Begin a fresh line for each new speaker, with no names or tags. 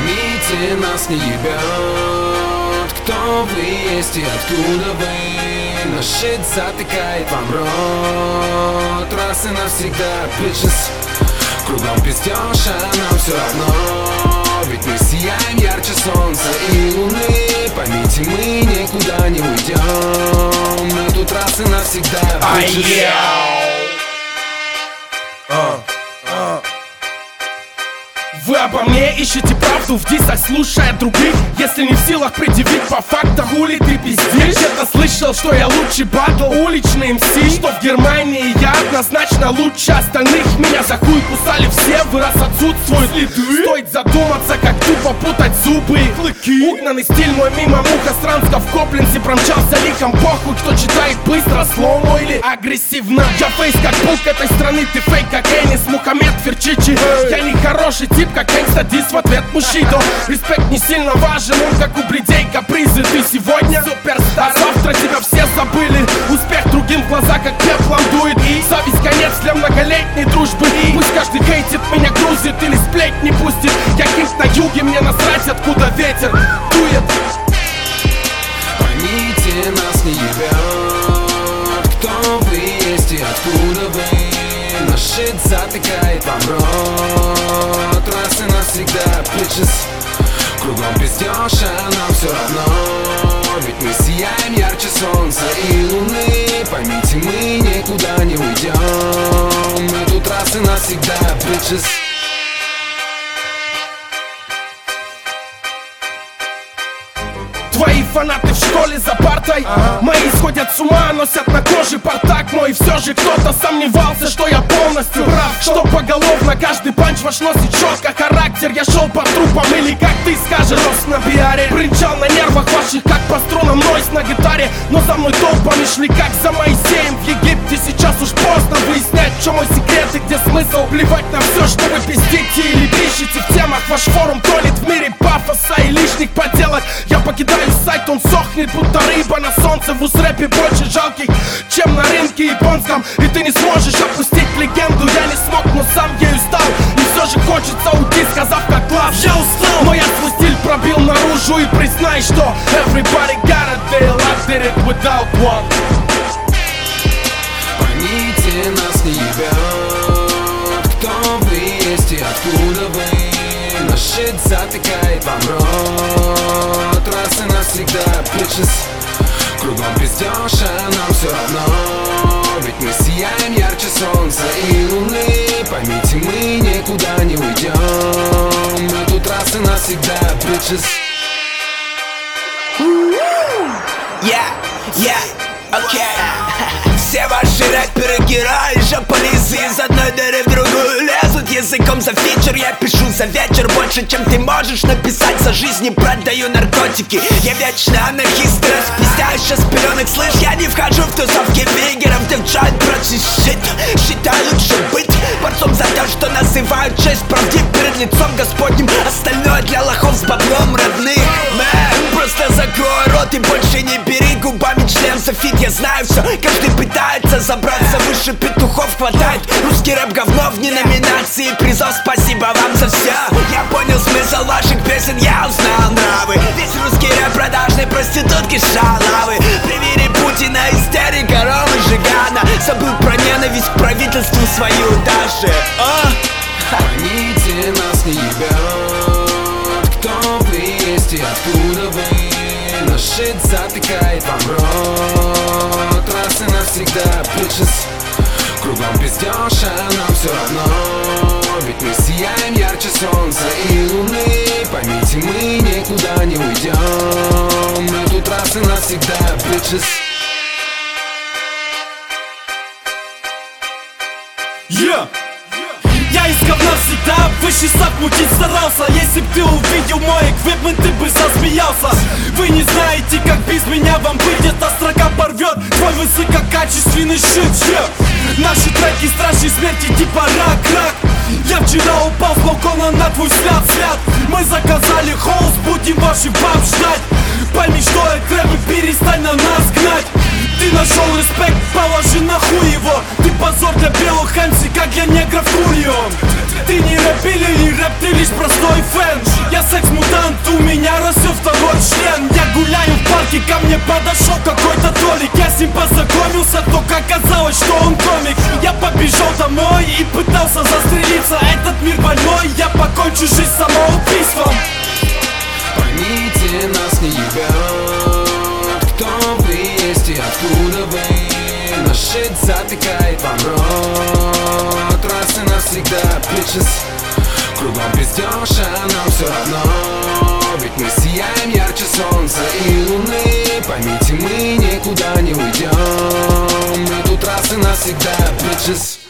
Поймите, нас не ебет, кто вы есть и откуда вы. Но щит затыкает вам рот раз и навсегда, bitches. Кругом пиздёж, а нам все равно, ведь мы сияем ярче солнца и луны. Поймите, мы никуда не уйдем, мы тут раз и навсегда, bitches.
Вы обо мне ищете правду в дисах, слушая других. Если не в силах предъявить по фактам, хули ты пиздишь? Где-то слышал, что я лучший батл, уличный МС, что в Германии я однозначно лучше остальных. Меня за хуй кусали все, вы раз отсутствуют следы. Стоит задуматься, как тупо путать зубы и клыки. Угнанный стиль мой мимо муха странска в Кобленце промчался лихом. Похуй, кто читает быстро, сломо или агрессивно. Я фейс как пук этой страны, ты фейк как Энис, Мухаммед Ферчичи. Я не хороший тип, как гангста, дис в ответ мужчина. Респект не сильно важен, он как у блядей капризы. Ты сегодня суперстар, а завтра тебя все забыли. Успех другим в глаза как пеплом дует. И зависть конец для многолетней дружбы. И пусть каждый хейтит, меня грузит или сплетни пустит. Я кинг на юге, мне насрать, откуда ветер дует.
Поймите, нас не ебет, кто вы есть и откуда вы. Наш щит затыкает вам рот раз и навсегда, bitches. Кругом пиздёж, а нам все равно, ведь мы сияем ярче солнца и луны. Поймите, мы никуда не уйдем, мы тут раз и навсегда, bitches.
Твои фанаты в школе за партой, мои сходят с ума, носят на коже портак мой. И все же кто-то сомневался, что я полностью прав, что поголовно каждый панч ваш носит четко характер. Я шел по трупам или как ты скажешь, рос на биаре. Брынчал на нервах ваших, как по струнам нойс на гитаре. Но за мной толпами шли, как за Моисеем в Египте. Сейчас уж поздно выяснять, в чем мой секрет и где смысл. Плевать на все, что вы пиздите или пишете в темах. Ваш форум тонет в мире пафоса и лишних поделок. Я покидаю сайт, он сохнет, будто рыба на солнце. В узрэпе больше жалких, чем на рынке японском. И ты не сможешь опустить легенду. Я не смог, но сам ею стал. И все же хочется уйти, сказав как класс. Я устал, но я свой стиль пробил наружу. И признай, что everybody got a deal, I did it without one.
Поймите, нас не ебет, кто вы есть и откуда вы. Наш щит затыкает вам рот раз и навсегда, bitches. Кругом пиздёж, а нам все равно, ведь мы сияем ярче солнца и луны. Поймите, мы никуда не уйдем, мы тут раз и навсегда, bitches.
Все ваши рэперы герои же полисы из одной дыры в другую лезут языком за фичер. Я пишу за вечер больше, чем ты можешь написать. За жизни продаю наркотики, я вечный анархист. Распиздяешь с пеленок, слышь, я не вхожу в тусовки вигеров. Девчат против щит, считаю лучше быть борцом за то, что называют честь. Правдив перед лицом Господним, остальное для лохов с баблом родных. Мэн, просто закрой рот и больше не бери губами член софит. Я знаю все, каждый пытается забраться выше петухов. Хватает русский рэп говно вне номинации призов. Спасибо вам за все. Я понял смысл ваших песен, я узнал нравы. Весь русский рэп продажной проститутки шалавы. При мире Путина истерика, Ромы Жигана. Забыл про ненависть к правительству свою даже.
Поймите, нас не ебет, кто вы есть и откуда вы. Наш щит затыкает вам рот раз и навсегда, bitches. Кругом пиздёж, а нам все равно, ведь мы сияем ярче солнца и луны. Поймите, мы никуда не уйдем, мы тут раз и навсегда, bitches.
Я из говна всегда выше сап мутить старался. Если б ты увидел мой эквипмент, ты бы засмеялся. Вы не знаете, как без меня вам выйдет, а строка порвет твой высококачественный щит. Наши треки страшней смерти типа рак. Я вчера упал с балкона на твой взгляд. Мы заказали холст, будем ваших баб ждать. Пойми, что это рэп, и перестань на нас гнать. Ты нашел респект, положи нахуй его. Ты позор для белых MC, как для негров курьем. Ты не рэп или не рэп, ты лишь простой фэн. Я секс-мутант, у меня растет второй член. Я гуляю в парке, ко мне подошел какой-то толик. Я с ним познакомился, только оказалось, что он комик. Я побежал домой и пытался застрелиться. Этот мир больной, я покончу жизнь самоубийством.
Поймите, нас не ебет, кто вы есть и откуда вы. Наш щит затыкает вам рот раз и навсегда, bitches. Кругом пиздёж, а нам все равно, ведь мы сияем ярче солнца и луны. Поймите, мы никуда не уйдем, мы тут раз и навсегда, bitches.